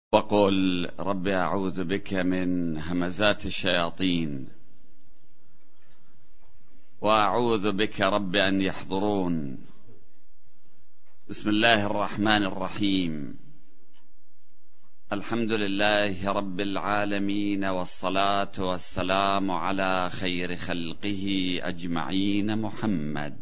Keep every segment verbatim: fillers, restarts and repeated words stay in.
وقل رب أعوذ بك من همزات الشياطين وأعوذ بك رب أن يحضرون. بسم الله الرحمن الرحيم. الحمد لله رب العالمين، والصلاة والسلام على خير خلقه أجمعين محمد.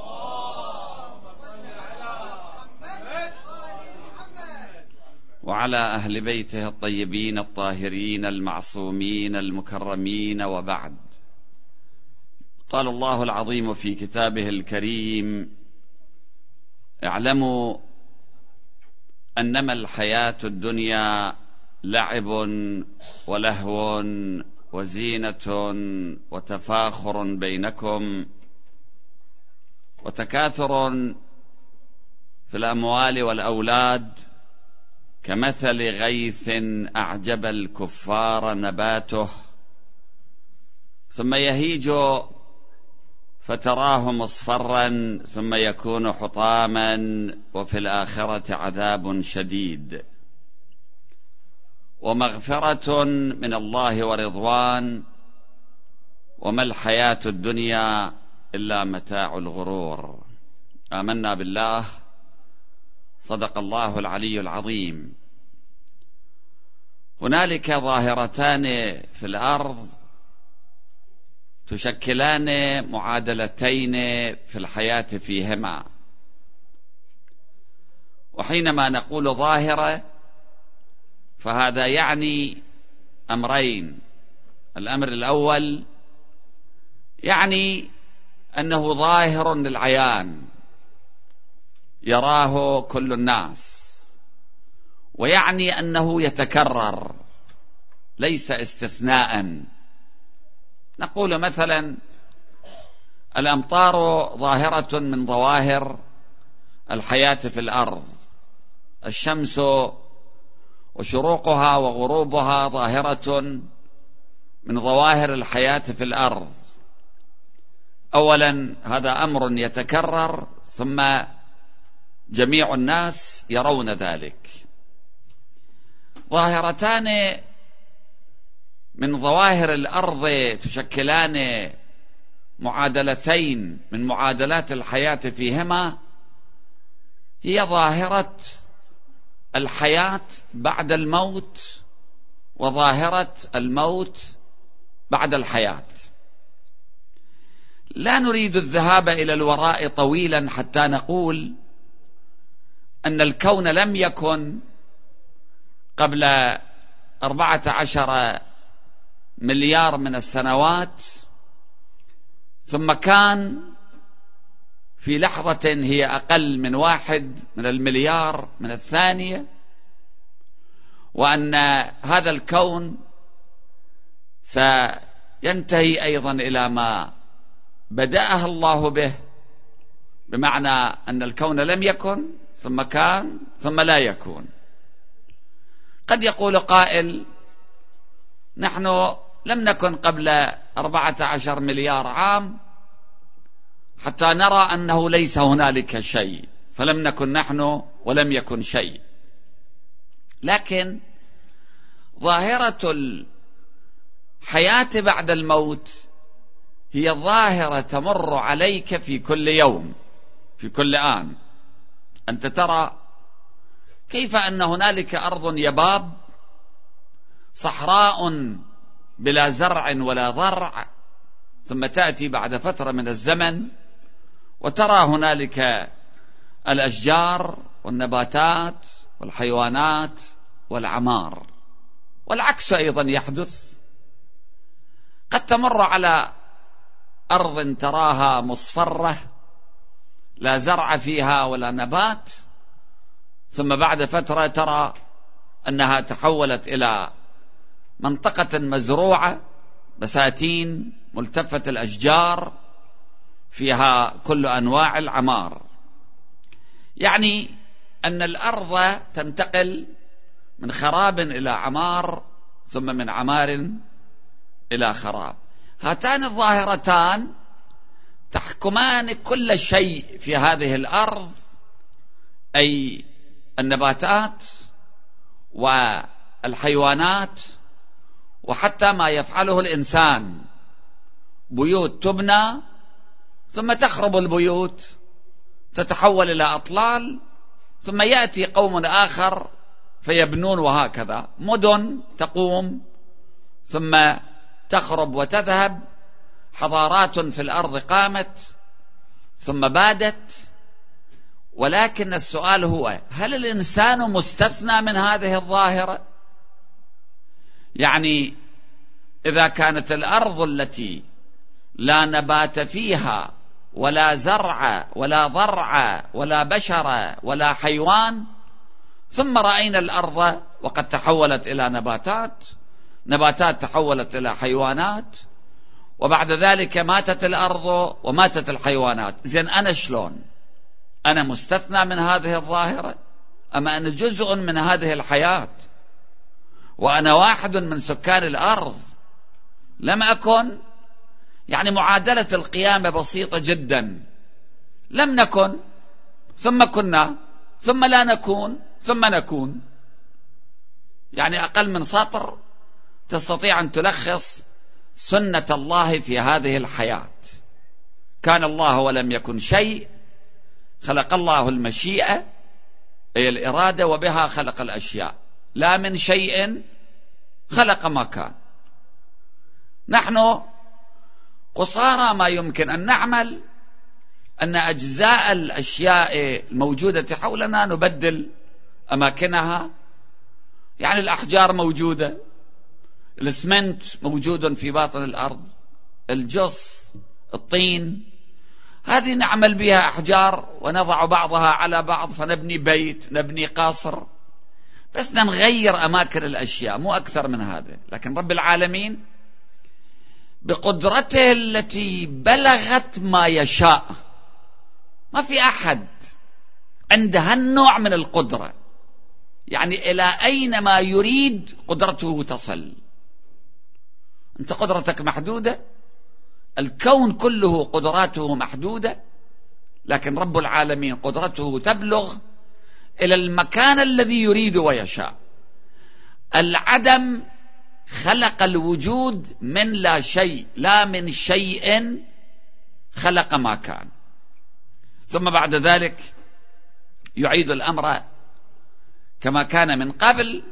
وعلى أهل بيته الطيبين الطاهرين المعصومين المكرمين، وبعد. قال الله العظيم في كتابه الكريم: اعلموا أنما الحياة الدنيا لعب ولهو وزينة وتفاخر بينكم وتكاثر في الأموال والأولاد كمثل غيث أعجب الكفار نباته ثم يهيج فتراه مصفرا ثم يكون حطاما وفي الآخرة عذاب شديد ومغفرة من الله ورضوان، وما الحياة الدنيا إلا متاع الغرور. آمنا بالله، صدق الله العلي العظيم. هنالك ظاهرتان في الأرض تشكلان معادلتين في الحياة فيهما، وحينما نقول ظاهرة فهذا يعني أمرين. الأمر الأول يعني أنه ظاهر للعيان يراه كل الناس، ويعني أنه يتكرر ليس استثناء. نقول مثلا الأمطار ظاهرة من ظواهر الحياة في الأرض، الشمس وشروقها وغروبها ظاهرة من ظواهر الحياة في الأرض. أولا هذا أمر يتكرر، ثم جميع الناس يرون ذلك. ظاهرتان من ظواهر الأرض تشكلان معادلتين من معادلات الحياة فيهما، هي ظاهرة الحياة بعد الموت وظاهرة الموت بعد الحياة. لا نريد الذهاب إلى الوراء طويلا حتى نقول أن الكون لم يكن قبل أربعة عشر مليار من السنوات، ثم كان في لحظة هي أقل من واحد من المليار من الثانية، وأن هذا الكون سينتهي أيضا إلى ما بدأه الله به، بمعنى أن الكون لم يكن ثم كان ثم لا يكون. قد يقول قائل: نحن لم نكن قبل أربعة عشر مليار عام حتى نرى أنه ليس هنالك شيء، فلم نكن نحن ولم يكن شيء. لكن ظاهرة الحياة بعد الموت هي ظاهرة تمر عليك في كل يوم، في كل آن. أنت ترى كيف أن هنالك أرض يباب صحراء بلا زرع ولا ضرع، ثم تأتي بعد فترة من الزمن وترى هنالك الأشجار والنباتات والحيوانات والعمار. والعكس أيضا يحدث. قد تمر على أرض تراها مصفرة لا زرع فيها ولا نبات، ثم بعد فترة ترى أنها تحولت إلى منطقة مزروعة، بساتين ملتفة الأشجار فيها كل أنواع العمار. يعني أن الأرض تنتقل من خراب إلى عمار، ثم من عمار إلى خراب. هاتان الظاهرتان تحكمان كل شيء في هذه الأرض، أي النباتات الحيوانات وحتى ما يفعله الإنسان. بيوت تبنى ثم تخرب البيوت، تتحول إلى أطلال، ثم يأتي قوم آخر فيبنون، وهكذا مدن تقوم ثم تخرب وتذهب، حضارات في الأرض قامت ثم بادت. ولكن السؤال هو: هل الإنسان مستثنى من هذه الظاهرة؟ يعني إذا كانت الأرض التي لا نبات فيها ولا زرع ولا ضرع ولا بشر ولا حيوان، ثم رأينا الأرض وقد تحولت إلى نباتات، نباتات تحولت إلى حيوانات، وبعد ذلك ماتت الأرض وماتت الحيوانات، زين أنا شلون؟ أنا مستثنى من هذه الظاهرة؟ أما أنا جزء من هذه الحياة، وأنا واحد من سكان الأرض. لم أكن، يعني معادلة القيامة بسيطة جدا. لم نكن ثم كنا ثم لا نكون ثم نكون، يعني أقل من سطر تستطيع أن تلخص سنة الله في هذه الحياة. كان الله ولم يكن شيء، خلق الله المشيئة أي الإرادة، وبها خلق الأشياء. لا من شيء خلق ما كان. نحن قصارى ما يمكن أن نعمل أن أجزاء الأشياء الموجودة حولنا نبدل أماكنها. يعني الأحجار موجودة، الإسمنت موجود في باطن الأرض، الجص، الطين، هذه نعمل بها أحجار ونضع بعضها على بعض فنبني بيت، نبني قصر، بس نغير أماكن الأشياء، مو أكثر من هذا. لكن رب العالمين بقدرته التي بلغت ما يشاء، ما في أحد عنده هالنوع من القدرة، يعني إلى أين ما يريد قدرته تصل. أنت قدرتك محدودة، الكون كله قدراته محدودة، لكن رب العالمين قدرته تبلغ إلى المكان الذي يريد ويشاء. العدم خلق الوجود من لا شيء، لا من شيء خلق ما كان، ثم بعد ذلك يعيد الأمر كما كان من قبل،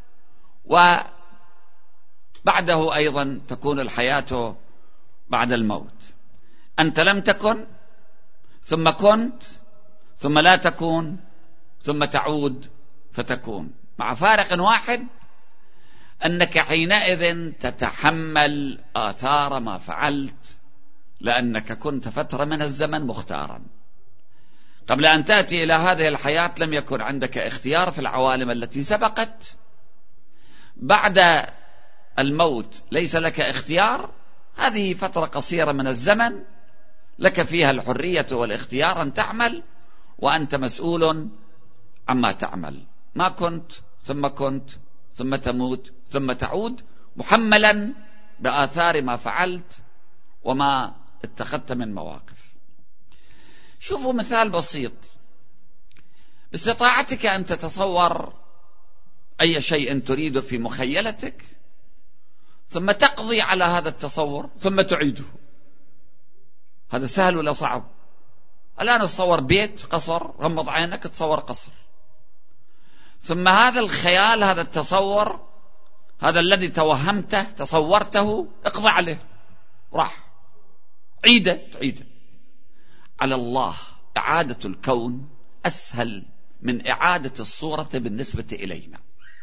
وبعده أيضا تكون الحياة بعد الموت. أنت لم تكن ثم كنت ثم لا تكون ثم تعود فتكون، مع فارق واحد، أنك حينئذ تتحمل آثار ما فعلت، لأنك كنت فترة من الزمن مختارا. قبل أن تأتي إلى هذه الحياة لم يكن عندك اختيار في العوالم التي سبقت. بعد الموت ليس لك اختيار، هذه فترة قصيرة من الزمن لك فيها الحرية والاختيار أن تعمل، وأنت مسؤول عما تعمل. ما كنت ثم كنت ثم تموت ثم تعود، محملا بآثار ما فعلت وما اتخذت من مواقف. شوفوا مثال بسيط. باستطاعتك أن تتصور أي شيء تريد في مخيلتك، ثم تقضي على هذا التصور ثم تعيده. هذا سهل ولا صعب؟ الآن تصور بيت، قصر، غمض عينك تصور قصر، ثم هذا الخيال، هذا التصور، هذا الذي توهمته تصورته، اقضى عليه، راح، عيده تعيده. على الله إعادة الكون أسهل من إعادة الصورة بالنسبة إلينا،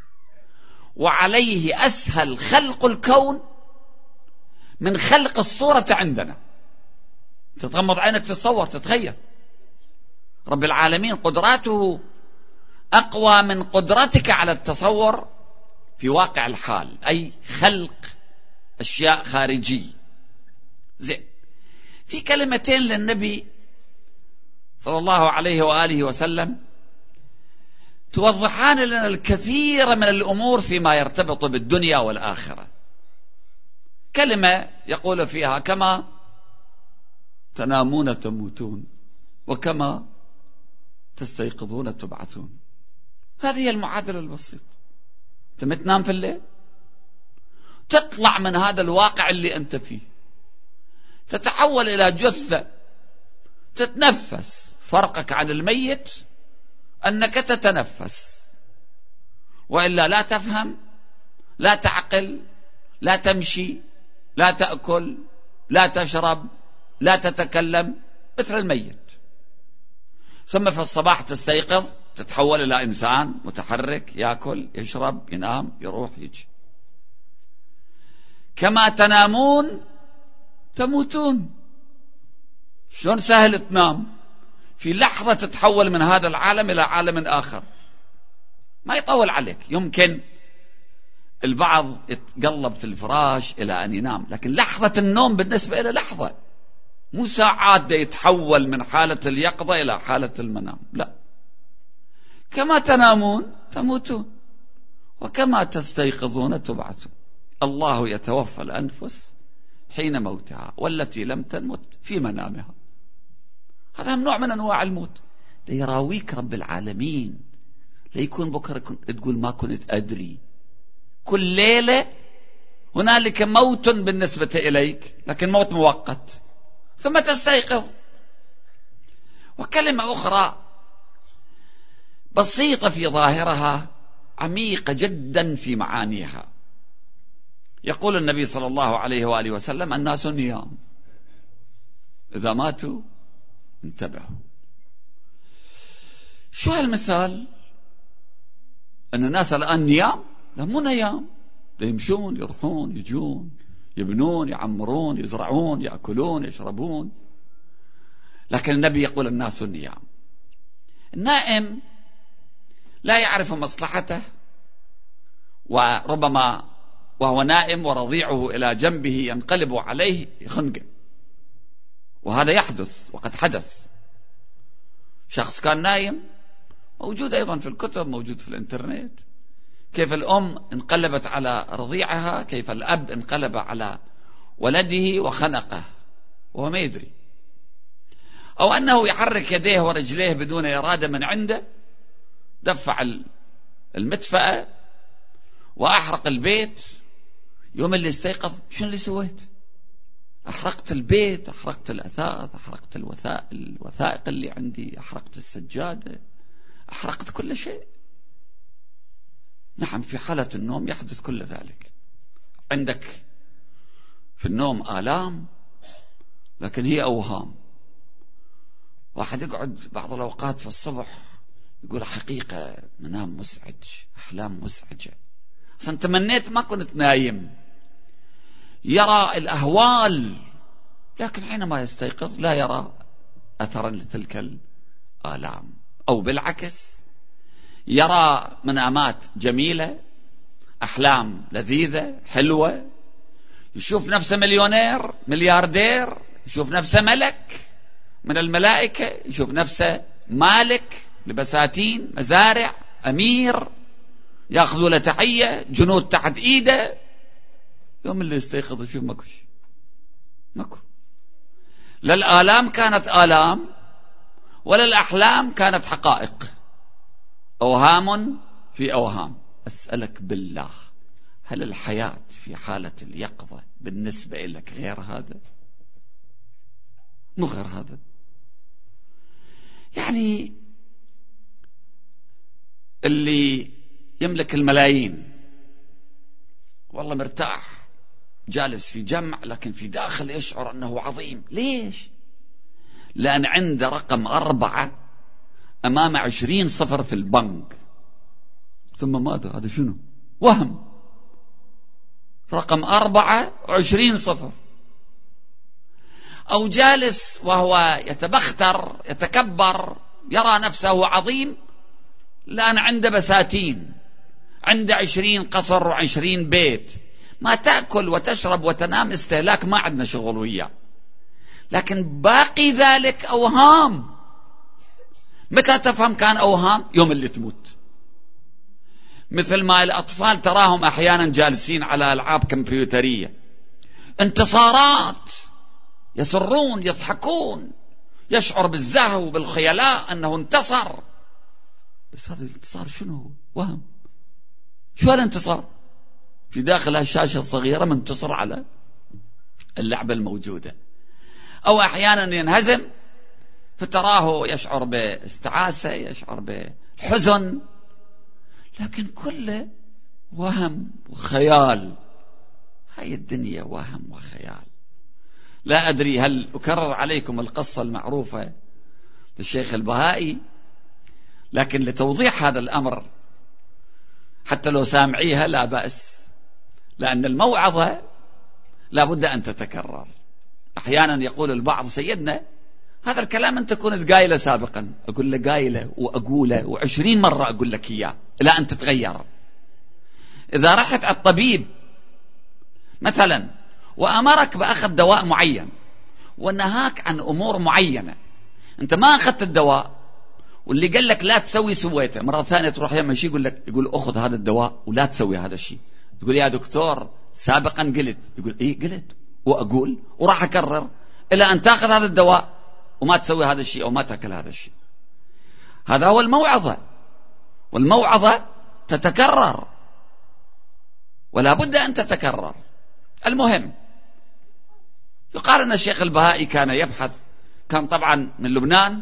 وعليه أسهل خلق الكون من خلق الصورة عندنا. تتغمض عينك تتصور، تتخيل. رب العالمين قدراته أقوى من قدرتك على التصور في واقع الحال، أي خلق أشياء خارجية. زين، في كلمتين للنبي صلى الله عليه وآله وسلم توضحان لنا الكثير من الأمور فيما يرتبط بالدنيا والآخرة. كلمة يقول فيها: كما تنامون تموتون وكما تستيقظون تبعثون. هذه هي المعادلة البسيطة. أنت تنام في الليل، تطلع من هذا الواقع اللي أنت فيه، تتحول إلى جثة تتنفس. فرقك عن الميت أنك تتنفس، وإلا لا تفهم، لا تعقل، لا تمشي، لا تأكل، لا تشرب، لا تتكلم، مثل الميت. ثم في الصباح تستيقظ، تتحول إلى إنسان متحرك، يأكل، يشرب، ينام، يروح، يجي. كما تنامون تموتون. شلون سهل تنام؟ في لحظة تتحول من هذا العالم إلى عالم آخر، ما يطول عليك. يمكن البعض يتقلب في الفراش إلى أن ينام، لكن لحظة النوم بالنسبة إلى لحظة، مو ساعات يتحول من حالة اليقظة إلى حالة المنام. لا، كما تنامون تموتون وكما تستيقظون تبعثون. الله يتوفى الأنفس حين موتها والتي لم تمت في منامها. هذا نوع من أنواع الموت، ليراويك رب العالمين، ليكون بكرة تقول ما كنت أدري. كل ليلة هنالك موت بالنسبة إليك، لكن موت مؤقت، ثم تستيقظ. وكلمة أخرى بسيطة في ظاهرها، عميقة جدا في معانيها. يقول النبي صلى الله عليه وآله وسلم: الناس نيام، إذا ماتوا انتبهوا. شو هالمثال؟ أن الناس الآن نيام؟ لا، مو نيام، يمشون، يروحون، يجون، يبنون، يعمرون، يزرعون، يأكلون، يشربون. لكن النبي يقول الناس نيام. النائم لا يعرف مصلحته، وربما وهو نائم ورضيعه إلى جنبه ينقلب عليه يخنقه، وهذا يحدث وقد حدث. شخص كان نايم، موجود أيضا في الكتب، موجود في الإنترنت، كيف الأم انقلبت على رضيعها، كيف الأب انقلب على ولده وخنقه وهو ما يدري، أو أنه يحرك يديه ورجليه بدون إرادة من عنده، دفع المدفأة وأحرق البيت. يوم اللي استيقظ: شو اللي سويت؟ أحرقت البيت، أحرقت الأثاث، أحرقت الوثائق اللي عندي، أحرقت السجادة، أحرقت كل شيء. نعم، في حالة النوم يحدث كل ذلك. عندك في النوم آلام، لكن هي أوهام. واحد يقعد بعض الأوقات في الصبح يقول: حقيقة منام مزعج، أحلام مزعجة، أصلا تمنيت ما كنت نايم. يرى الأهوال، لكن حينما يستيقظ لا يرى أثرا لتلك الآلام، أو بالعكس يرى منامات جميلة، أحلام لذيذة حلوة، يشوف نفسه مليونير ملياردير، يشوف نفسه ملك من الملائكة، يشوف نفسه مالك لبساتين، مزارع، أمير، يأخذوا له تحية، جنود تحت إيده. يوم اللي يستيقظ يشوف ماكوش، ماكو. لا الآلام كانت آلام، ولا الأحلام كانت حقائق، أوهام في أوهام. أسألك بالله، هل الحياة في حالة اليقظة بالنسبة لك غير هذا؟ مو غير هذا. يعني اللي يملك الملايين والله مرتاح، جالس في جمع، لكن في داخل يشعر أنه عظيم. ليش؟ لأن عنده رقم أربعة أمام عشرين صفر في البنك. ثم ماذا؟ هذا شنو؟ وهم. رقم أربعة وعشرين صفر. أو جالس وهو يتبختر، يتكبر، يرى نفسه عظيم، لأن عنده بساتين، عنده عشرين قصر وعشرين بيت. ما تأكل وتشرب وتنام استهلاك، ما عندنا شغل وياه، لكن باقي ذلك أوهام. متى تفهم كان أوهام؟ يوم اللي تموت. مثل ما الأطفال تراهم أحيانا جالسين على ألعاب كمبيوترية، انتصارات، يسرون، يضحكون، يشعر بالزهو بالخيلاء أنه انتصر، بس هذا الانتصار شنو؟ وهم. شو هالانتصار؟ في داخل هالشاشة الصغيرة منتصر على اللعبة الموجودة. أو أحيانا ينهزم فتراه يشعر باستعاسة، يشعر بالحزن، لكن كله وهم وخيال. هاي الدنيا وهم وخيال. لا أدري هل أكرر عليكم القصة المعروفة للشيخ البهائي، لكن لتوضيح هذا الأمر حتى لو سامعيها لا بأس، لأن الموعظة لا بد أن تتكرر. أحيانا يقول البعض سيدنا هذا الكلام أنت كنت قايله سابقا. أقول له قايله وأقوله وعشرين مرة أقول لك إياه إلى أن تتغير. إذا رحت على الطبيب مثلا وأمرك بأخذ دواء معين ونهاك عن أمور معينة، أنت ما أخذت الدواء واللي قال لك لا تسوي سويته، مرة ثانية تروح يما شيء يقول لك يقول أخذ هذا الدواء ولا تسوي هذا الشيء. تقول يا دكتور سابقا قلت، يقول إيه قلت وأقول وراح أكرر إلى أن تأخذ هذا الدواء وما تسوي هذا الشيء أو ما تأكل هذا الشيء. هذا هو الموعظة، والموعظة تتكرر ولا بد أن تتكرر. المهم يقال أن الشيخ البهائي كان يبحث، كان طبعا من لبنان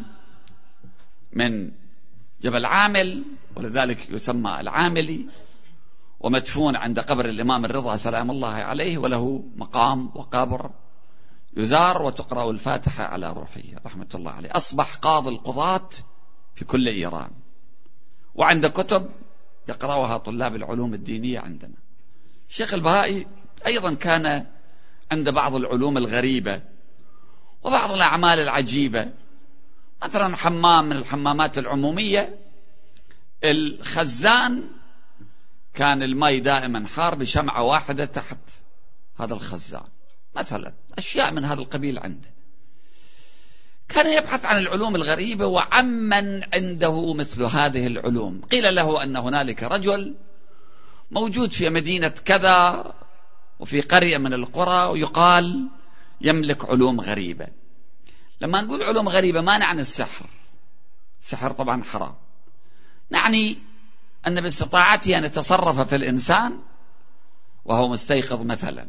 من جبل عامل، ولذلك يسمى العاملي، ومدفون عند قبر الإمام الرضا سلام الله عليه، وله مقام وقبر يزار وتقرأ الفاتحة على روحه رحمة الله عليه. أصبح قاضي القضاة في كل إيران، وعند كتب يقرأها طلاب العلوم الدينية عندنا. الشيخ البهائي أيضا كان عند بعض العلوم الغريبة وبعض الأعمال العجيبة. مثلا حمام من الحمامات العمومية، الخزان كان الماء دائما حار بشمعة واحدة تحت هذا الخزان مثلا، أشياء من هذا القبيل عنده. كان يبحث عن العلوم الغريبة وعمن عنده مثل هذه العلوم. قيل له أن هنالك رجل موجود في مدينة كذا وفي قرية من القرى ويقال يملك علوم غريبة. لما نقول علوم غريبة ما نعني السحر، السحر طبعا حرام، نعني أن باستطاعته أن يتصرف في الإنسان وهو مستيقظ مثلا.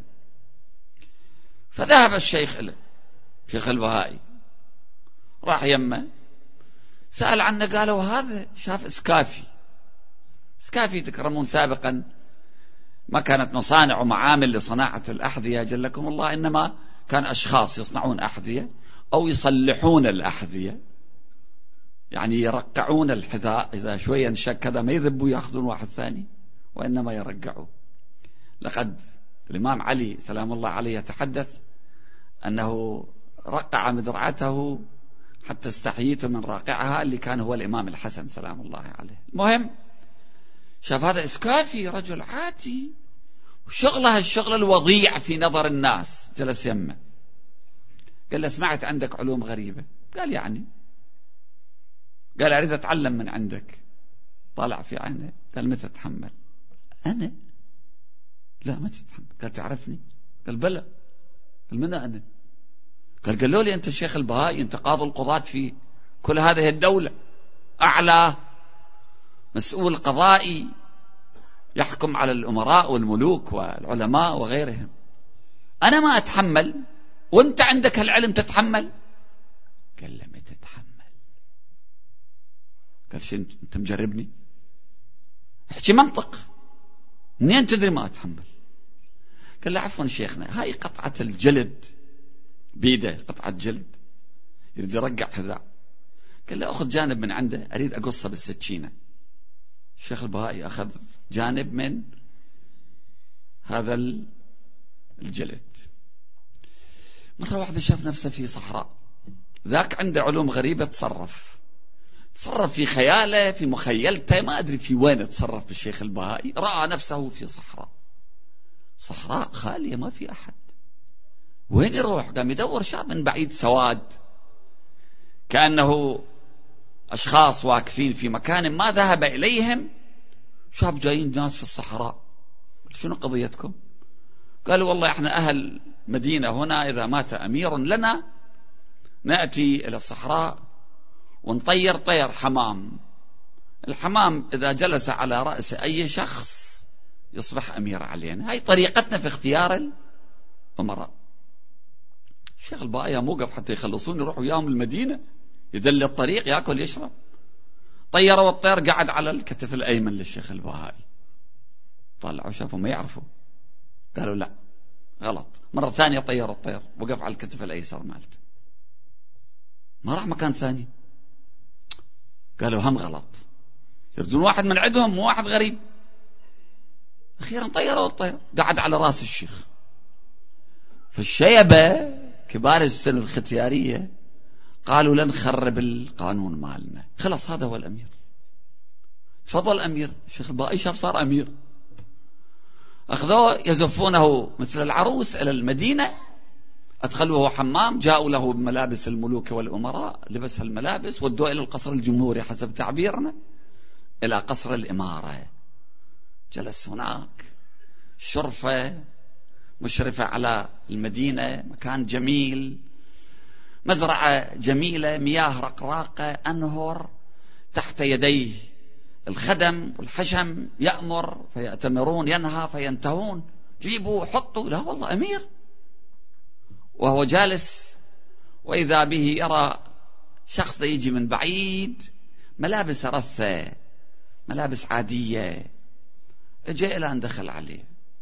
فذهب الشيخ إليه شيخ البهائي، راح يمه سأل عنه، قالوا هذا شاف إسكافي. إسكافي تكرمون سابقا ما كانت مصانع ومعامل لصناعة الأحذية جلكم الله، إنما كان أشخاص يصنعون أحذية أو يصلحون الأحذية، يعني يرقعون الحذاء إذا شوية انشك كذا ما يذبوا يأخذون واحد ثاني، وإنما يرقعوا. لقد الإمام علي سلام الله عليه يتحدث أنه رقع مدرعته حتى استحييت من راقعها، اللي كان هو الإمام الحسن سلام الله عليه. المهم شاف هذا إسكافي رجل عادي وشغله الشغل الوضيع في نظر الناس، جلس يمه قال له سمعت عندك علوم غريبة. قال يعني، قال أريد أتعلم من عندك. طالع في عينه قال متى تتحمل؟ أنا؟ لا ما تتحمل. قال تعرفني؟ قال بلى. قال من أنا؟ قال قالوا لي أنت الشيخ البهائي، أنت قاضي القضاة في كل هذه الدولة، أعلى مسؤول قضائي يحكم على الأمراء والملوك والعلماء وغيرهم. أنا ما أتحمل وأنت عندك هالعلم تتحمل؟ قال له متى تتحمل؟ قال شو أنت مجربني؟ احكي منطق، منين تدري ما أتحمل؟ قال له عفوا شيخنا، هاي قطعة الجلد بيده، قطعة جلد يريد يرقع حذاء. قال له أخذ جانب من عنده أريد أقصه بالسكينة. الشيخ البهائي أخذ جانب من هذا الجلد. مرة واحدة شاف نفسه في صحراء، ذاك عنده علوم غريبة، تصرف تصرف في خياله في مخيلته، ما أدري في وين تصرف بالشيخ البهائي. رأى نفسه في صحراء، صحراء خالية ما في أحد، وين يروح؟ قام يدور، شاف من بعيد سواد كأنه أشخاص واقفين في مكان ما ذهب إليهم. شاف جايين ناس في الصحراء، شنو قضيتكم؟ قالوا والله احنا أهل مدينة هنا، إذا مات أمير لنا نأتي إلى الصحراء ونطير طير حمام. الحمام إذا جلس على رأس أي شخص يصبح أمير علينا. هاي طريقتنا في اختيار الأمراء. الشيخ البهائي موقف حتى يخلصون يروحوا وياهم المدينة، يدل الطريق، يأكل يشرب. طيروا الطير قعد على الكتف الأيمن للشيخ البهائي. طلعوا شافوا ما يعرفوا، قالوا لا غلط. مرة ثانية طيروا الطير وقف على الكتف الأيسر مالته، ما راح مكان ثاني. قالوا هم غلط، يردون واحد من عندهم مو واحد غريب. أخيرا طيروا الطير قعد على رأس الشيخ. فالشيبة كبار السن الختيارية قالوا لن نخرب القانون مالنا، خلص هذا هو الأمير، تفضل أمير. الشيخ البهائي شاف صار أمير، أخذوه يزفونه مثل العروس إلى المدينة، أدخلوه حمام، جاءوا له بملابس الملوك والأمراء، لبس الملابس، ودوه إلى القصر الجمهوري حسب تعبيرنا، إلى قصر الإمارة. جلس هناك، شرفة مشرفة على المدينة، مكان جميل، مزرعة جميلة، مياه رقراقة، أنهر تحت يديه الخدم والحشم، يأمر فيأتمرون، ينهى فينتهون، جيبوا حطوا. لا والله أمير. وهو جالس وإذا به يرى شخص يجي من بعيد، ملابس رثة، ملابس عادية، جاء إلى أن دخل عليه.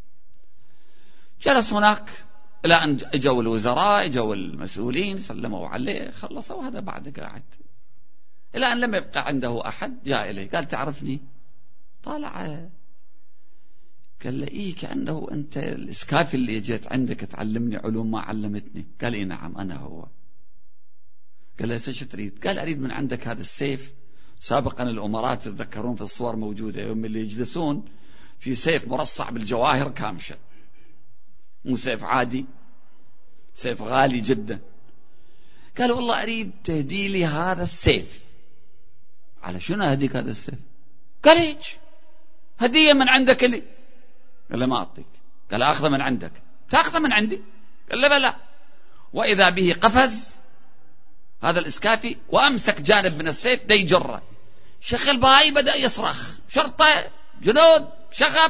جلس هناك إلى أن اجوا الوزراء، اجوا المسؤولين، سلموا عليه، خلصوا، وهذا بعد قاعد إلى أن لم يبقى عنده أحد. جاء إليه قال تعرفني؟ طالع قال له إيه كأنه أنت الإسكافي اللي جيت عندك تعلمني علوم ما علمتني. قال إيه نعم أنا هو. قال له ايش تريد؟ قال أريد من عندك هذا السيف. سابقا الأمراء تتذكرون في الصور موجودة، يوم اللي يجلسون في سيف مرصع بالجواهر كامشة، مو سيف عادي، سيف غالي جدا. قال والله أريد تهدي لي هذا السيف. على شنو أهديك هذا السيف؟ قال هيك هدية من عندك لي. قال له ما أعطيك. قال أخذه من عندك. تأخذه من عندي؟ قال له بلى. وإذا به قفز هذا الإسكافي وأمسك جانب من السيف دي جرة. شيخ البهائي بدأ يصرخ، شرطة، جنود، شغب.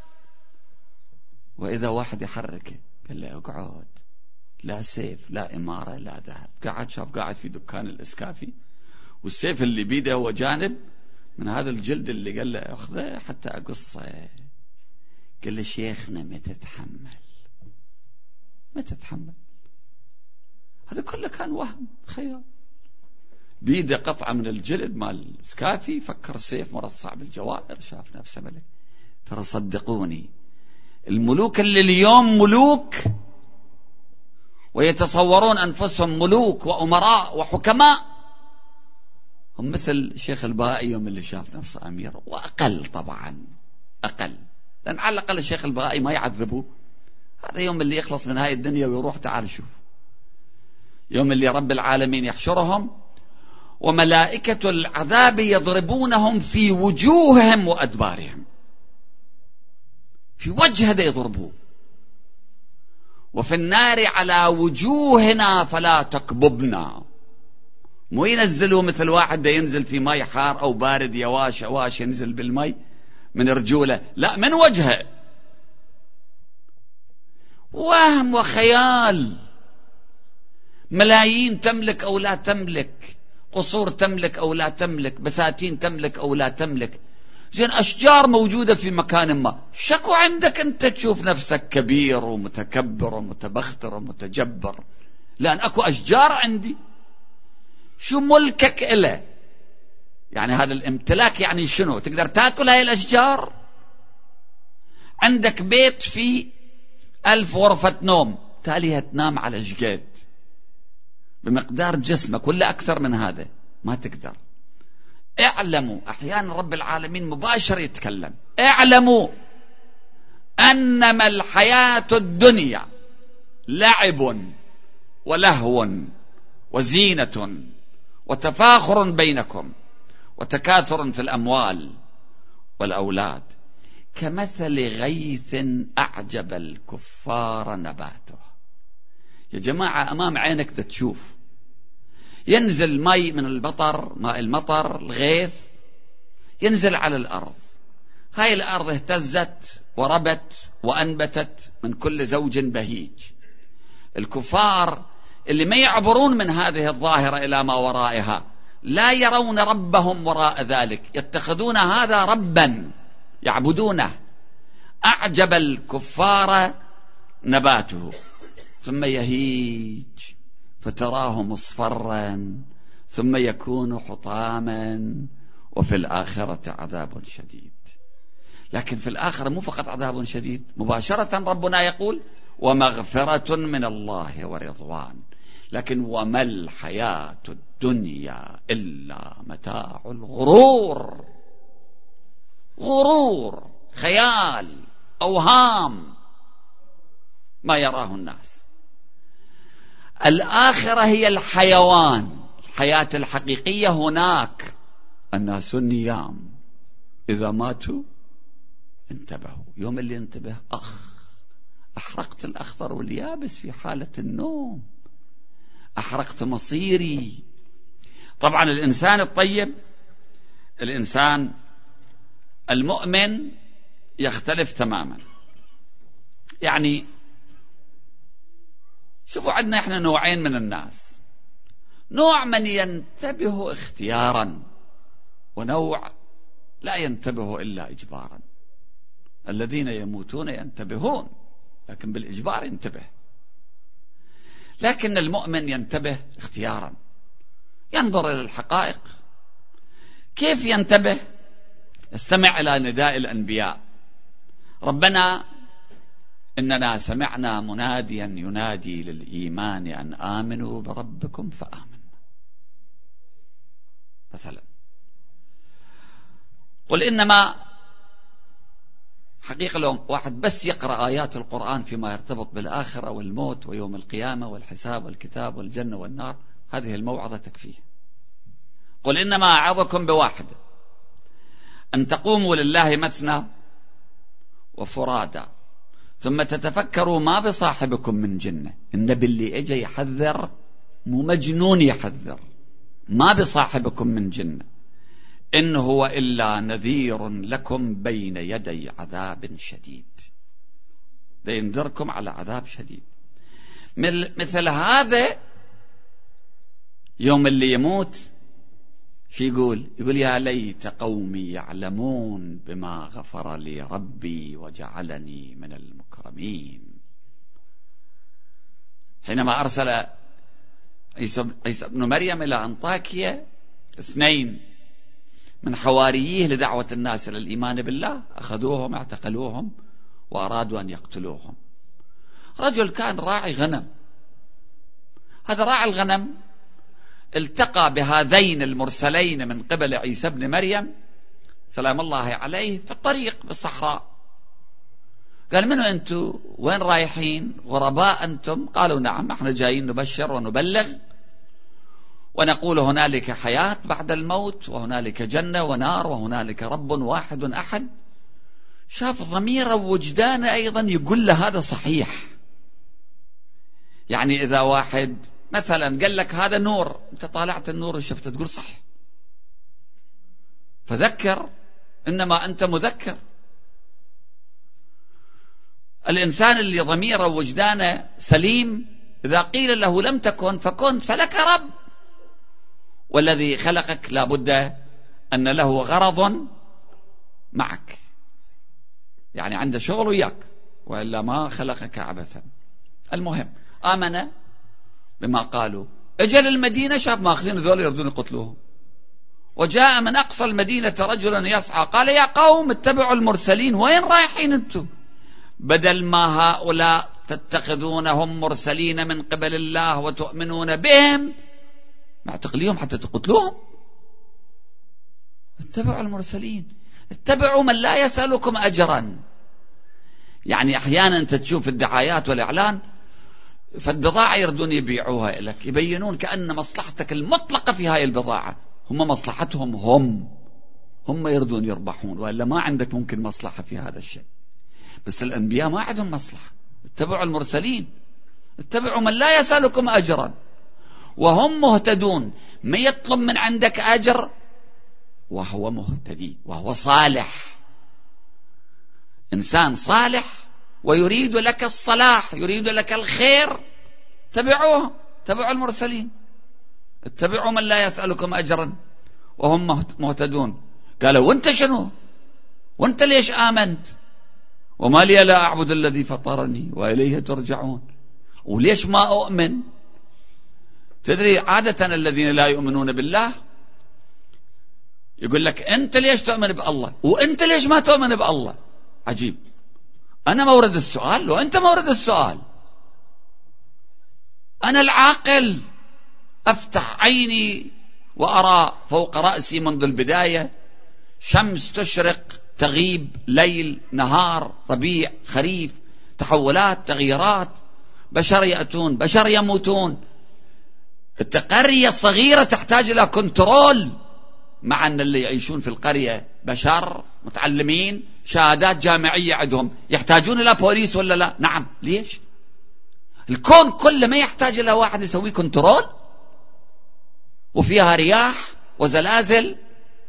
وإذا واحد يحركه قال له اقعد، لا سيف لا إمارة لا ذهب. قاعد شاف قاعد في دكان الإسكافي، والسيف اللي بيده هو جانب من هذا الجلد اللي قال له أخذه حتى أقصه. قال له شيخنا ما تتحمل، ما تتحمل. هذا كله كان وهم خيال. بيده قطعة من الجلد مال الإسكافي، فكر سيف مرصع بالجواهر، شاف نفسه ملك. ترى صدقوني الملوك اللي اليوم ملوك ويتصورون أنفسهم ملوك وأمراء وحكماء، هم مثل شيخ البهائي يوم اللي شاف نفسه أمير، وأقل طبعا، أقل، لأن على الأقل الشيخ البهائي ما يعذبه. هذا يوم اللي يخلص من هاي الدنيا ويروح، تعال شوف، يوم اللي رب العالمين يحشرهم وملائكة العذاب يضربونهم في وجوههم وأدبارهم، في وجه هذا يضربوه، وفي النار على وجوهنا فلا تكببنا. مو ينزلوا مثل واحد دا ينزل في ماء حار أو بارد، يواش يواش ينزل بالماء من رجوله، لا من وجهه. وهم وخيال. ملايين تملك أو لا تملك، قصور تملك أو لا تملك، بساتين تملك أو لا تملك، زين أشجار موجودة في مكان ما. شكو عندك أنت تشوف نفسك كبير ومتكبر ومتبختر ومتجبر، لأن أكو أشجار عندي. شو ملكك إله؟ يعني هذا الامتلاك يعني شنو؟ تقدر تأكل هاي الأشجار؟ عندك بيت فيه ألف غرفة نوم، تالي تنام على شقد بمقدار جسمك ولا أكثر من هذا، ما تقدر. اعلموا، أحيانا رب العالمين مباشر يتكلم، اعلموا أنما الحياة الدنيا لعب ولهو وزينة وتفاخر بينكم وتكاثر في الأموال والأولاد كمثل غيث أعجب الكفار نباته. يا جماعة أمام عينك تشوف ينزل ماء من المطر، ماء المطر الغيث ينزل على الأرض، هاي الأرض اهتزت وربت وأنبتت من كل زوج بهيج. الكفار اللي ما يعبرون من هذه الظاهرة إلى ما ورائها، لا يرون ربهم وراء ذلك، يتخذون هذا ربا يعبدونه. أعجب الكفار نباته ثم يهيج فتراه مصفرا ثم يكون حطاما وفي الآخرة عذاب شديد. لكن في الآخرة مو فقط عذاب شديد، مباشرة ربنا يقول ومغفرة من الله ورضوان. لكن وما الحياة الدنيا إلا متاع الغرور. غرور، خيال، أوهام ما يراه الناس. الآخرة هي الحيوان، الحياة الحقيقية هناك. الناس النيام إذا ماتوا انتبهوا. يوم اللي انتبه أخ أحرقت الأخضر واليابس في حالة النوم، أحرقت مصيري. طبعا الإنسان الطيب، الإنسان المؤمن يختلف تماما. يعني شوفوا عندنا احنا نوعين من الناس، نوع من ينتبه اختيارا ونوع لا ينتبه إلا إجبارا. الذين يموتون ينتبهون لكن بالإجبار ينتبه. لكن المؤمن ينتبه اختيارا، ينظر إلى الحقائق. كيف ينتبه؟ يستمع إلى نداء الأنبياء. ربنا إننا سمعنا مناديا ينادي للإيمان أن آمنوا بربكم فآمنوا. مثلا قل إنما حقيقة لو واحد بس يقرأ آيات القرآن فيما يرتبط بالآخرة والموت ويوم القيامة والحساب والكتاب والجنة والنار، هذه الموعظة تكفيه. قل إنما أعظكم بواحد أن تقوموا لله مثنى وفرادا ثم تتفكروا ما بصاحبكم من جنة. النبي اللي اجى يحذر، مو مجنون يحذر، ما بصاحبكم من جنة إن هو إلا نذير لكم بين يدي عذاب شديد. بينذركم على عذاب شديد. مثل هذا يوم اللي يموت شو يقول؟ يقول يا ليت قومي يعلمون بما غفر لي ربي وجعلني من المكرمين. حينما أرسل عيسى ابن مريم إلى أنطاكيا اثنين من حوارييه لدعوة الناس إلى الإيمان بالله، أخذوهم اعتقلوهم وأرادوا أن يقتلوهم. رجل كان راعي غنم، هذا راعي الغنم التقى بهذين المرسلين من قبل عيسى ابن مريم سلام الله عليه في الطريق بالصحراء. قال منو أنتم؟ وين رايحين؟ غرباء أنتم؟ قالوا نعم، احنا جايين نبشر ونبلغ ونقول هنالك حياة بعد الموت وهنالك جنة ونار وهنالك رب واحد أحد. شاف ضميره ووجدانه أيضا يقول له هذا صحيح. يعني إذا واحد مثلا قال لك هذا نور، أنت طالعت النور وشفته تقول صح، فذكر، إنما أنت مذكر. الإنسان اللي ضميره ووجدانه سليم إذا قيل له لم تكن فكنت فلك رب، والذي خلقك لا بد أن له غرض معك، يعني عنده شغل وياك، وإلا ما خلقك عبثا. المهم آمن بما قالوا. اجل المدينة، شاف ماخذين ذول يردون يقتلوهم. وجاء من أقصى المدينة رجلا يسعى قال يا قوم اتبعوا المرسلين. وين رايحين انتم؟ بدل ما هؤلاء تتخذونهم مرسلين من قبل الله وتؤمنون بهم، معتقليهم حتى تقتلوهم. اتبعوا المرسلين، اتبعوا من لا يسألكم أجرا. يعني أحيانا أنت تشوف الدعايات والإعلان فالبضاعة يردون يبيعوها لك، يبينون كأن مصلحتك المطلقة في هاي البضاعة. هم مصلحتهم هم هم يردون يربحون، وإلا ما عندك ممكن مصلحة في هذا الشيء. بس الأنبياء ما عندهم مصلحة. اتبعوا المرسلين، اتبعوا من لا يسألكم أجرا وهم مهتدون. ما يطلب من عندك أجر وهو مهتدي وهو صالح. إنسان صالح ويريد لك الصلاح، يريد لك الخير، اتبعوه، اتبعوا المرسلين، اتبعوا من لا يسألكم أجرا وهم مهتدون. قالوا وانت شنو؟ وانت ليش آمنت؟ وما لي لا أعبد الذي فطرني وإليه ترجعون. وليش ما أؤمن؟ تدري عادة الذين لا يؤمنون بالله يقول لك أنت ليش تؤمن بالله وأنت ليش ما تؤمن بالله؟ عجيب، أنا مورد السؤال وأنت مورد السؤال. أنا العاقل أفتح عيني وأرى فوق رأسي منذ البداية شمس تشرق تغيب، ليل نهار، ربيع خريف، تحولات تغييرات، بشر يأتون بشر يموتون. القرية الصغيرة تحتاج إلى كنترول، مع أن اللي يعيشون في القرية بشر متعلمين شهادات جامعية عندهم، يحتاجون إلى بوليس ولا لا؟ نعم. ليش؟ الكون كله ما يحتاج إلى واحد يسوي كنترول؟ وفيها رياح وزلازل،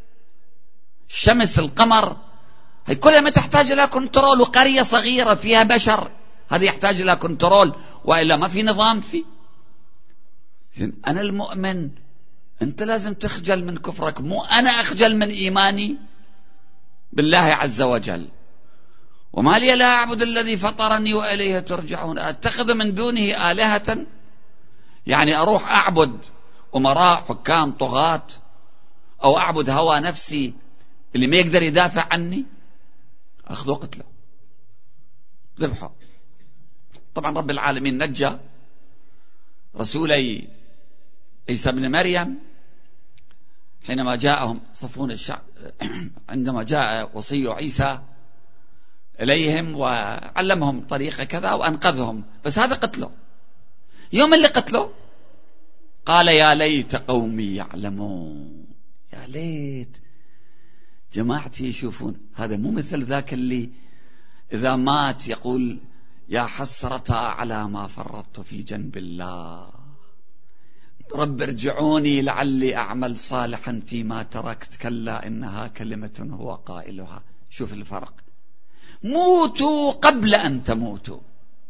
الشمس القمر، هي كلها ما تحتاج إلى كنترول. وقرية صغيرة فيها بشر، هذا يحتاج إلى كنترول، وإلا ما في نظام فيه. أنا المؤمن، أنت لازم تخجل من كفرك، مو أنا أخجل من إيماني بالله عز وجل. وما لي لا أعبد الذي فطرني وإليه ترجعون. أتخذ من دونه آلهة، يعني أروح أعبد أمراء حكام طغاة، أو أعبد هوى نفسي اللي ما يقدر يدافع عني، أخذوا قتله ذبحه. طبعا رب العالمين نجى رسولي عيسى بن مريم حينما جاءهم صفون الشعب، عندما جاء وصي عيسى إليهم وعلمهم طريقة كذا وأنقذهم، بس هذا قتله. يوم اللي قتله قال يا ليت قومي يعلمون. يا ليت جماعتي يشوفون. هذا مو مثل ذاك اللي إذا مات يقول يا حسرة على ما فرطت في جنب الله، رب ارجعوني لعلي أعمل صالحا فيما تركت، كلا إنها كلمة هو قائلها. شوف الفرق. موتوا قبل أن تموتوا.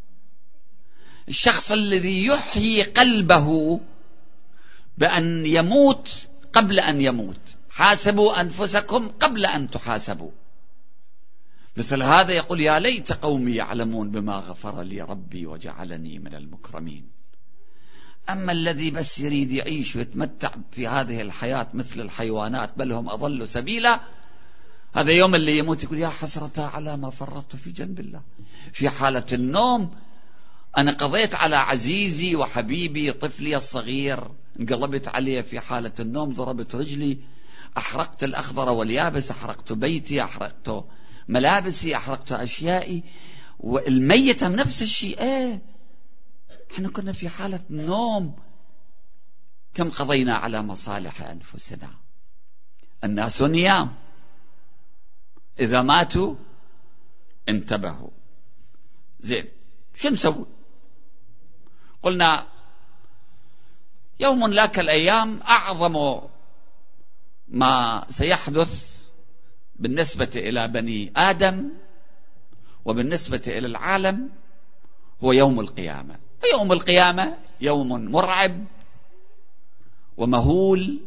الشخص الذي يحيي قلبه بأن يموت قبل أن يموت، حاسبوا أنفسكم قبل أن تحاسبوا. مثل هذا يقول يا ليت قومي يعلمون بما غفر لي ربي وجعلني من المكرمين. أما الذي بس يريد يعيش ويتمتع في هذه الحياة مثل الحيوانات، بل هم أضل سبيلا، هذا يوم اللي يموت يقول يا حسرة على ما فرطت في جنب الله. في حالة النوم أنا قضيت على عزيزي وحبيبي طفلي الصغير، انقلبت عليه في حالة النوم، ضربت رجلي، أحرقت الأخضر واليابس، أحرقت بيتي، أحرقت ملابسي، أحرقت أشيائي. والميتة نفس الشيء. ايه احنا كنا في حالة نوم، كم قضينا على مصالح أنفسنا. الناس نيام، إذا ماتوا انتبهوا. زين، شو نسوي؟ قلنا يوم لا كالأيام. أعظم ما سيحدث بالنسبة إلى بني آدم وبالنسبة إلى العالم هو يوم القيامة. ويوم القيامة يوم مرعب ومهول،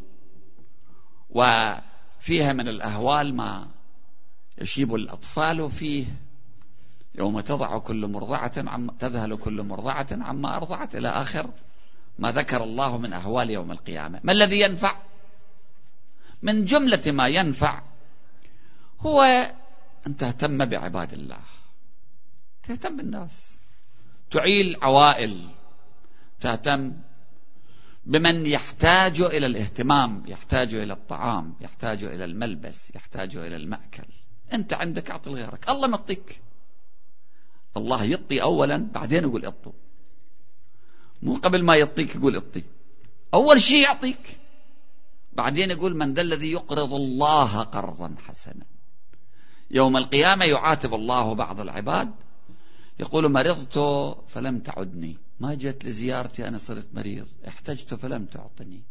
وفيها من الأهوال ما يشيب الأطفال فيه. يوم تضع كل مرضعة عم تذهل كل مرضعة عما أرضعت، إلى آخر ما ذكر الله من أهوال يوم القيامة. ما الذي ينفع؟ من جملة ما ينفع هو أن تهتم بعباد الله، تهتم بالناس، تعيل عوائل، تهتم بمن يحتاج إلى الاهتمام، يحتاج إلى الطعام، يحتاج إلى الملبس، يحتاج إلى المأكل. أنت عندك أعطي لغيرك. الله مطيك، الله يطي أولا بعدين يقول اطو، مو قبل ما يطيك يقول اطي. أول شيء يعطيك بعدين يقول من ذا الذي يقرض الله قرضا حسنا. يوم القيامة يعاتب الله بعض العباد، يقول مرضت فلم تعدني، ما جت لزيارتي أنا صرت مريض، احتجت فلم تعطني،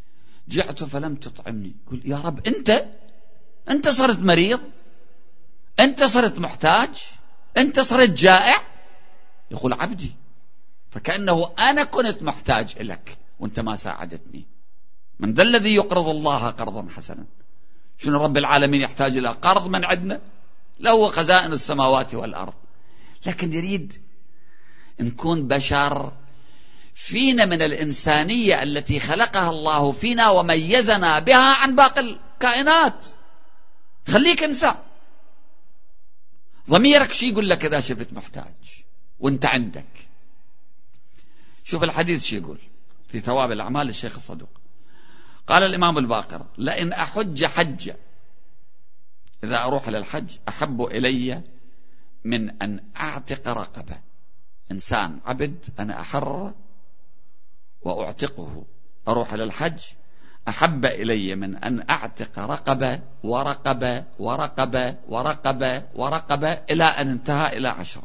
جعت فلم تطعمني. يقول يا رب أنت أنت صرت مريض، أنت صرت محتاج، أنت صرت جائع. يقول عبدي، فكأنه أنا كنت محتاج إليك وأنت ما ساعدتني. من ذا الذي يقرض الله قرضا حسنا؟ شنو رب العالمين يحتاج إلى قرض من عندنا؟ له خزائن السماوات والأرض، لكن يريد نكون بشر، فينا من الإنسانية التي خلقها الله فينا وميزنا بها عن باقي الكائنات. خليك إنسان. ضميرك شي يقول لك إذا شفت محتاج وانت عندك. شوف الحديث شي يقول في ثواب الأعمال الشيخ الصدوق. قال الإمام الباقر: لئن أحج حجة، إذا أروح للحج أحب إلي من أن أعتق رقبة. إنسان عبد أنا أحرر وأعتقه، أروح للحج أحب إلي من أن أعتق رقبة ورقبة ورقبة ورقبة ورقبة إلى أن انتهى إلى عشرة،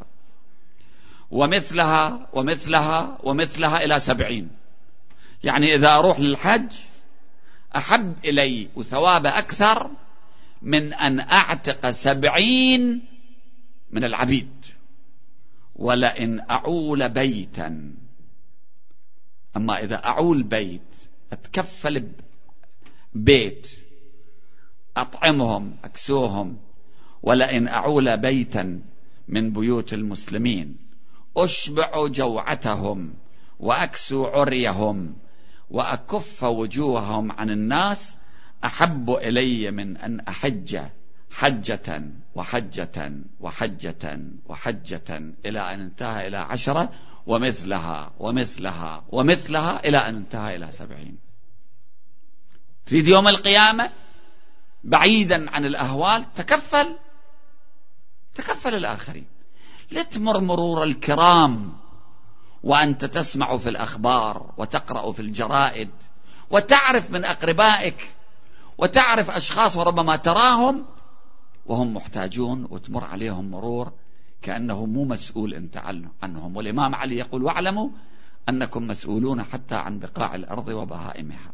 ومثلها ومثلها ومثلها إلى سبعين. يعني إذا أروح للحج أحب إلي وثواب أكثر من أن أعتق سبعين من العبيد. ولئن أعول بيتا، أما إذا أعول بيت أتكفل بيت أطعمهم أكسوهم، ولئن أعول بيتا من بيوت المسلمين أشبع جوعتهم وأكسو عريهم وأكف وجوههم عن الناس، أحب إلي من أن أحج حجة وحجة وحجة وحجة إلى أن انتهى إلى عشرة، ومثلها ومثلها ومثلها إلى أن انتهى إلى سبعين. تريد يوم القيامة بعيدا عن الأهوال تكفل تكفل الآخرين. لتمر مرور الكرام وأنت تسمع في الأخبار وتقرأ في الجرائد وتعرف من أقربائك وتعرف أشخاص وربما تراهم وهم محتاجون وتمر عليهم مرور كأنه مو مسؤول أنت عنهم. والإمام علي يقول: واعلموا أنكم مسؤولون حتى عن بقاع الأرض وبهائمها.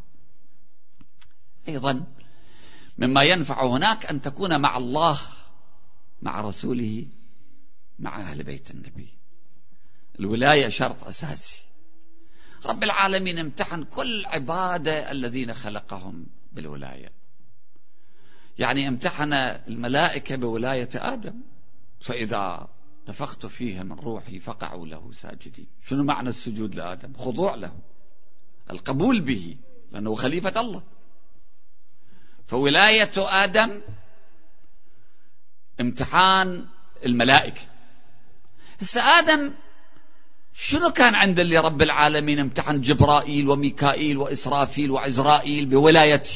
أيضا مما ينفع هناك أن تكون مع الله، مع رسوله، مع أهل بيت النبي. الولاية شرط أساسي. رب العالمين امتحن كل عبادة الذين خلقهم بالولاية. يعني امتحن الملائكة بولاية آدم، فإذا نفخت فيه من روحي فقعوا له ساجدين. شنو معنى السجود لآدم؟ خضوع له، القبول به، لأنه خليفة الله. فولاية آدم امتحان الملائكة. هسه آدم شنو كان عند اللي رب العالمين امتحن جبرائيل وميكائيل وإسرافيل وعزرائيل بولايته؟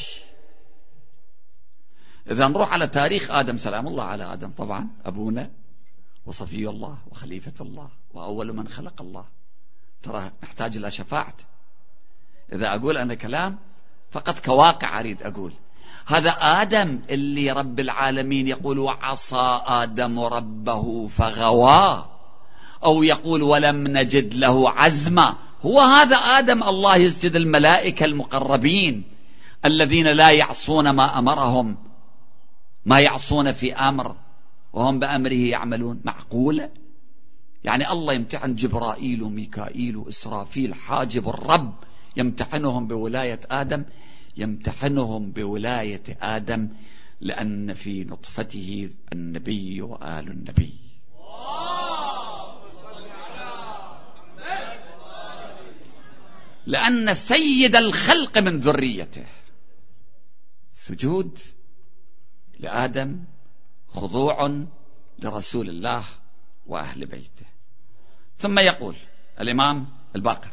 إذا نروح على تاريخ آدم، سلام الله على آدم طبعا، أبونا وصفي الله وخليفة الله وأول من خلق الله، ترى نحتاج إلى شفاعته. إذا أقول أنا كلام فقط كواقع أريد أقول، هذا آدم اللي رب العالمين يقول: وعصى آدم ربه فغوى، أو يقول: ولم نجد له عزما. هو هذا آدم الله يسجد الملائكة المقربين الذين لا يعصون ما أمرهم، ما يعصون في أمر وهم بأمره يعملون. معقولة؟ يعني الله يمتحن جبرائيل وميكائيل وإسرافيل حاجب الرب، يمتحنهم بولاية آدم؟ يمتحنهم بولاية آدم لأن في نطفته النبي وآل النبي. لأن سيد الخلق من ذريته. سجود لآدم، خضوع لرسول الله وأهل بيته. ثم يقول الإمام الباقر،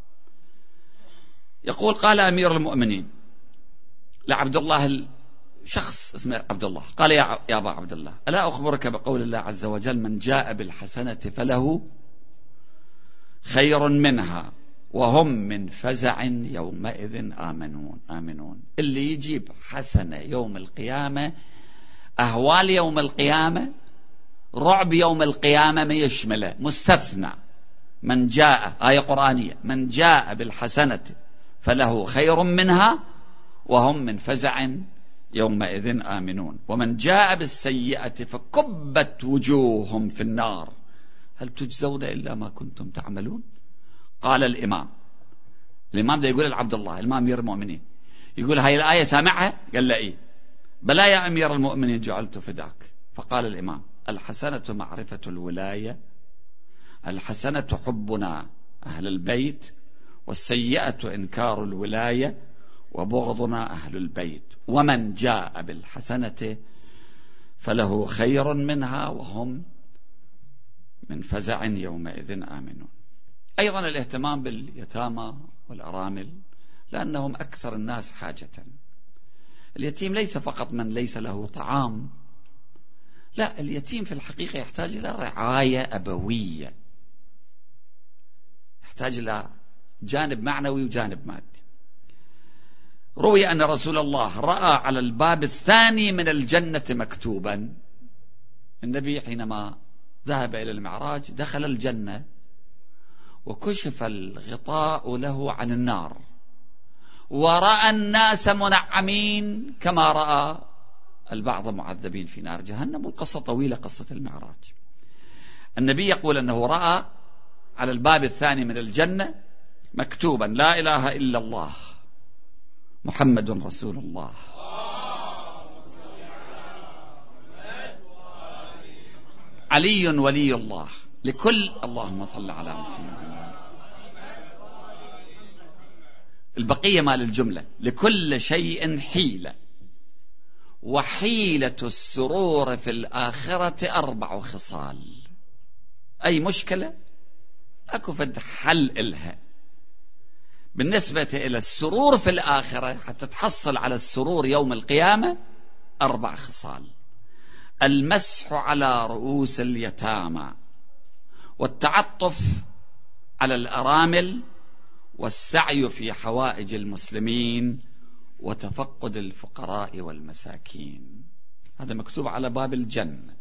يقول: قال أمير المؤمنين لعبد الله، شخص اسمه عبد الله، قال: يا أبا عبد الله، ألا أخبرك بقول الله عز وجل: من جاء بالحسنة فله خير منها وهم من فزع يومئذ آمنون. آمنون اللي يجيب حسنة يوم القيامة، أهوال يوم القيامة، رعب يوم القيامة ما يشمله، مستثنى. من جاء، آية قرآنية، من جاء بالحسنة فله خير منها وهم من فزع يومئذ آمنون ومن جاء بالسيئة فكبت وجوههم في النار هل تجزون إلا ما كنتم تعملون. قال الإمام الإمام ده يقول لعبد الله الإمام أمير المؤمنين يقول هاي الآية سامعها؟ قال له إيه. بلى يا أمير المؤمنين جعلت فداك. فقال الإمام الحسنة معرفة الولاية، الحسنة حبنا أهل البيت، والسيئة إنكار الولاية وبغضنا أهل البيت، ومن جاء بالحسنة فله خير منها وهم من فزع يومئذ آمنون. أيضا الاهتمام باليتامى والأرامل لأنهم أكثر الناس حاجة. اليتيم ليس فقط من ليس له طعام، لا، اليتيم في الحقيقة يحتاج إلى رعاية أبوية، يحتاج إلى جانب معنوي وجانب مادي. روي أن رسول الله رأى على الباب الثاني من الجنة مكتوبا، النبي حينما ذهب إلى المعراج دخل الجنة وكشف الغطاء له عن النار ورأى الناس منعمين كما رأى البعض معذبين في نار جهنم. والقصة طويلة، قصة المعراج. النبي يقول أنه رأى على الباب الثاني من الجنة مكتوبا لا إله إلا الله محمد رسول الله. علي ولي الله لكل، اللهم صل على محمد. البقية مال الجملة لكل شيء حيلة، وحيلة السرور في الآخرة أربع خصال. أي مشكلة أكو فد حل إلها. بالنسبة إلى السرور في الآخرة حتى تحصل على السرور يوم القيامة أربع خصال: المسح على رؤوس اليتامى، والتعطف على الأرامل، والسعي في حوائج المسلمين، وتفقد الفقراء والمساكين. هذا مكتوب على باب الجنة.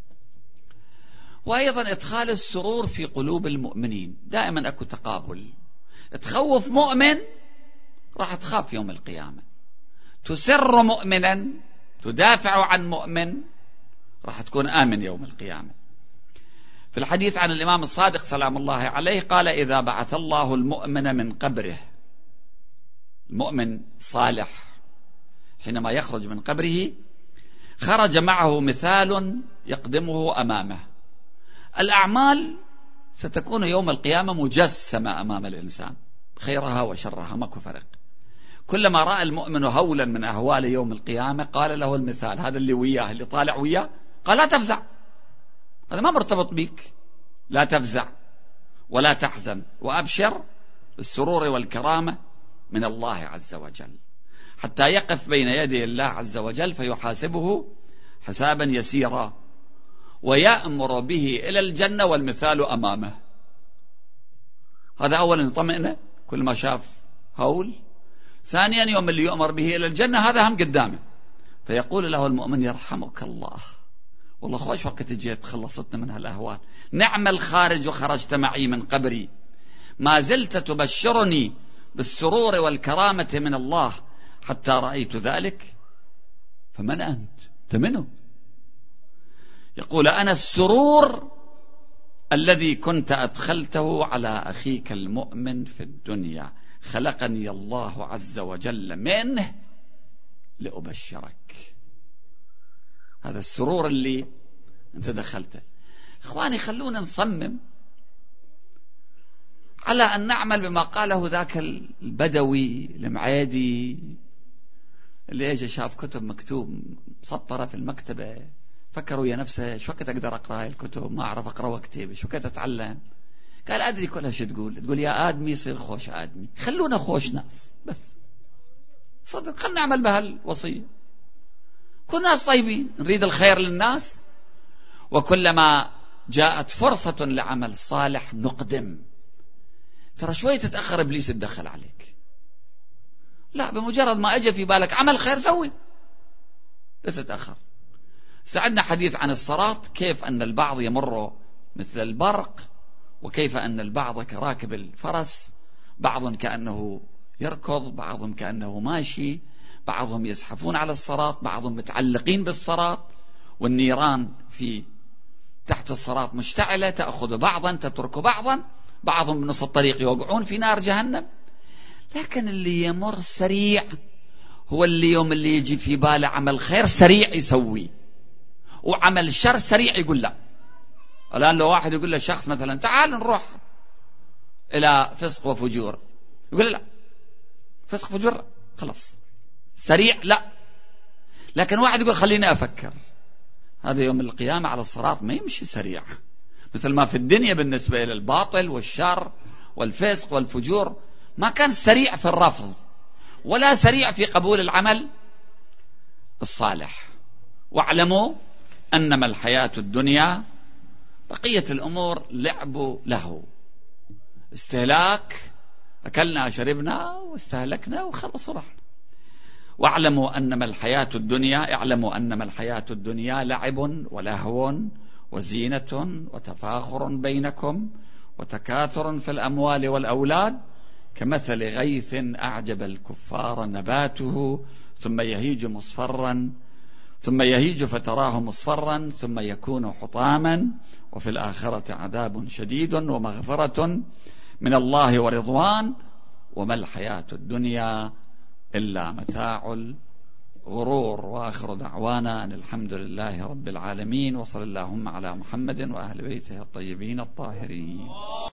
وأيضا إدخال السرور في قلوب المؤمنين. دائما أكو تقابل، تخوف مؤمن راح تخاف يوم القيامة، تسر مؤمنا، تدافع عن مؤمن، راح تكون آمن يوم القيامة. في الحديث عن الإمام الصادق سلام الله عليه قال إذا بعث الله المؤمن من قبره، المؤمن صالح حينما يخرج من قبره خرج معه مثال يقدمه أمامه. الأعمال ستكون يوم القيامة مجسمة أمام الإنسان، خيرها وشرها، ماكو فرق. كلما رأى المؤمن هولا من أهوال يوم القيامة قال له المثال، هذا اللي وياه اللي طالع وياه، قال لا تفزع، هذا ما مرتبط بك، لا تفزع ولا تحزن، وأبشر بالسرور والكرامة من الله عز وجل، حتى يقف بين يدي الله عز وجل فيحاسبه حسابا يسيرا ويأمر به إلى الجنة والمثال أمامه. هذا أولا يطمئنه كل ما شاف هول. ثانيا يوم اللي يؤمر به إلى الجنة هذا هم قدامه، فيقول له المؤمن يرحمك الله، والله خوش وقت جيت خلصتنا من هالأهوال، نعم الخارج خرجت معي من قبري، ما زلت تبشرني بالسرور والكرامة من الله حتى رأيت ذلك، فمن أنت؟ تمنه؟ يقول أنا السرور الذي كنت أدخلته على أخيك المؤمن في الدنيا، خلقني الله عز وجل منه لأبشرك. هذا السرور اللي أنت دخلته. إخواني خلونا نصمم على أن نعمل بما قاله ذاك البدوي المعيدي اللي اجى شاف كتب مكتوب مسطرة في المكتبة، فكروا يا نفسه شو وقت أقدر أقرأ هاي الكتب، ما أعرف أقرأ واكتب، شو وقت أتعلم. قال أدري كلها شو تقول، تقول يا آدمي يصير خوش آدمي، خلونا خوش ناس بس، صدق خلنا نعمل بهالوصية، كل ناس طيبين، نريد الخير للناس، وكلما جاءت فرصة لعمل صالح نقدم. ترى شوي تتأخر إبليس يتدخل عليك، لا، بمجرد ما أجى في بالك عمل خير سوي، لا تتأخر. سعدنا حديث عن الصراط، كيف أن البعض يمر مثل البرق، وكيف أن البعض كراكب الفرس، بعض كأنه يركض، بعض كأنه ماشي، بعضهم يزحفون على الصراط، بعضهم متعلقين بالصراط، والنيران في تحت الصراط مشتعلة تأخذ بعضا تترك بعضا، بعضهم بنص الطريق يوقعون في نار جهنم. لكن اللي يمر سريع هو اللي يوم اللي يجي في باله عمل خير سريع يسوي، وعمل شر سريع يقول لا. الآن لو واحد يقول للشخص مثلا تعال نروح إلى فسق وفجور، يقول لا، فسق فجور خلاص سريع لا. لكن واحد يقول خليني أفكر، هذا يوم القيامة على الصراط ما يمشي سريع، مثل ما في الدنيا بالنسبة إلى الباطل والشر والفسق والفجور ما كان سريع في الرفض ولا سريع في قبول العمل الصالح. واعلموا أنما الحياة الدنيا، بقية الأمور لعب له، استهلاك، أكلنا شربنا واستهلكنا وخلص رحنا. واعلموا أنما الحياة الدنيا، اعلموا أنما الحياة الدنيا لعب ولهو وزينة وتفاخر بينكم وتكاثر في الأموال والأولاد كمثل غيث أعجب الكفار نباته ثم يهيج مصفرا ثم يهيج فتراه مصفرا ثم يكون حطاما وفي الآخرة عذاب شديد ومغفرة من الله ورضوان وما الحياة الدنيا إلا متاع الغرور. وآخر دعوانا أن الحمد لله رب العالمين، وصلى اللهم على محمد وأهل بيته الطيبين الطاهرين.